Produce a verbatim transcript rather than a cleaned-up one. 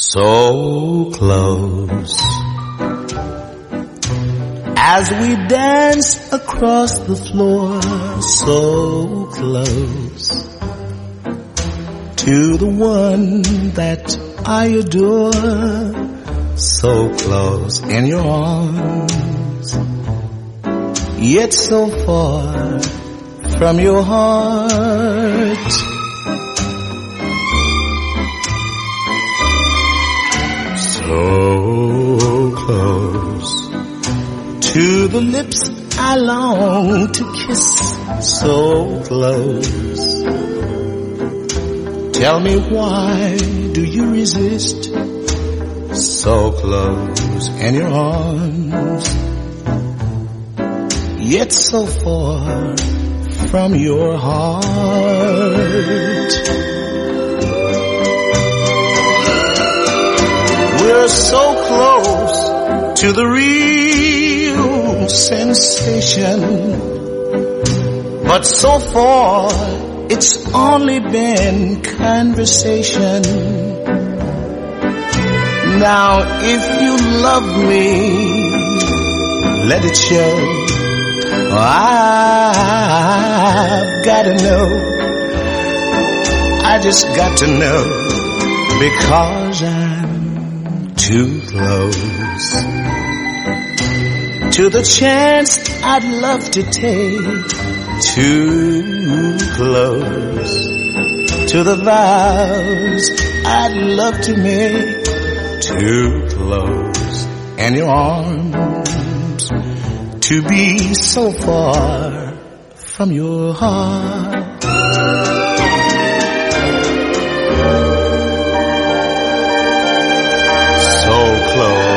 So close as we dance across the floor, so close to the one that I adore, so close in your arms, yet so far from your heart. So close to the lips I long to kiss, so close. Tell me, why do you resist? So close in your arms, yet so far from your heart. We're so close to the real sensation, but so far it's only been conversation. Now if you love me, let it show. I've gotta know, I just got to know, because I'm too close to the chance I'd love to take, too close to the vows I'd love to make, too close in your arms to be so far from your heart. So close